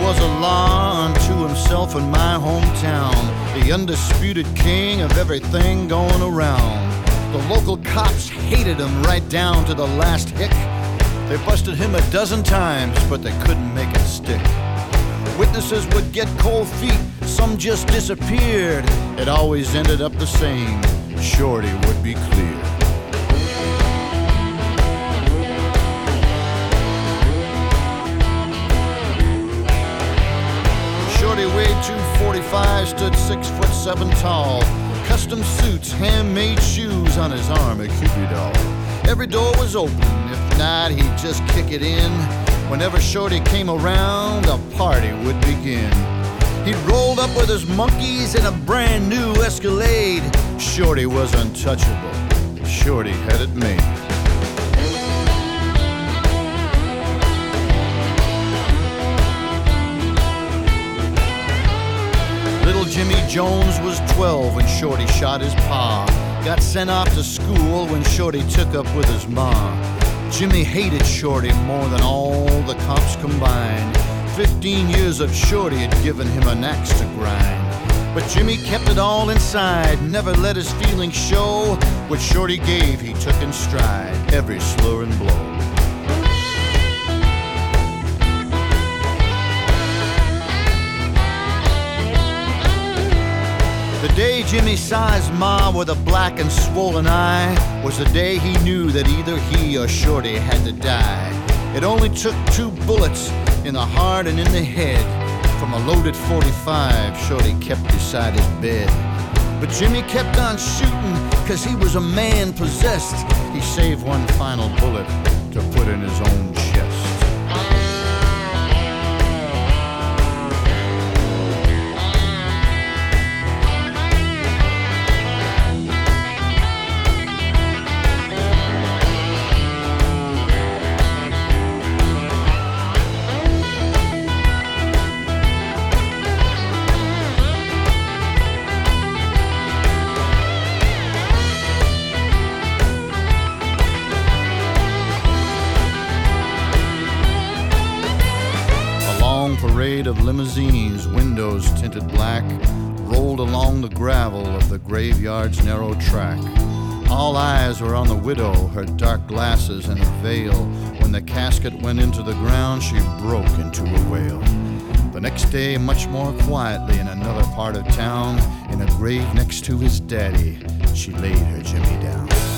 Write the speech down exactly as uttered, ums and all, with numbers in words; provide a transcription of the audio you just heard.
was a law unto himself in my hometown, the undisputed king of everything going around. The local cops hated him right down to the last hick. They busted him a dozen times, but they couldn't make it stick. Witnesses would get cold feet, some just disappeared. It always ended up the same, Shorty would be cleared. Shorty weighed two forty-five, stood six foot seven tall. Custom suits, handmade shoes on his arm, a Cupid doll. Every door was open, if not, he'd just kick it in. Whenever Shorty came around, a party would begin. He rolled up with his monkeys in a brand new Escalade. Shorty was untouchable. Shorty had it made. Little Jimmy Jones was twelve when Shorty shot his pa. Got sent off to school when Shorty took up with his ma. Jimmy hated Shorty more than all the cops combined. Fifteen years of Shorty had given him an axe to grind. But Jimmy kept it all inside, never let his feelings show. What Shorty gave, he took in stride, every slur and blow. The day Jimmy saw his ma with a black and swollen eye was the day he knew that either he or Shorty had to die. It only took two bullets in the heart and in the head. From a loaded forty-five, Shorty kept beside his bed. But Jimmy kept on shooting, cause he was a man possessed. He saved one final bullet to put in his own chest. Parade of limousines, windows tinted black, rolled along the gravel of the graveyard's narrow track. All eyes were on the widow, her dark glasses and a veil. When the casket went into the ground, she broke into a wail. The next day, much more quietly in another part of town, in a grave next to his daddy, she laid her Jimmy down.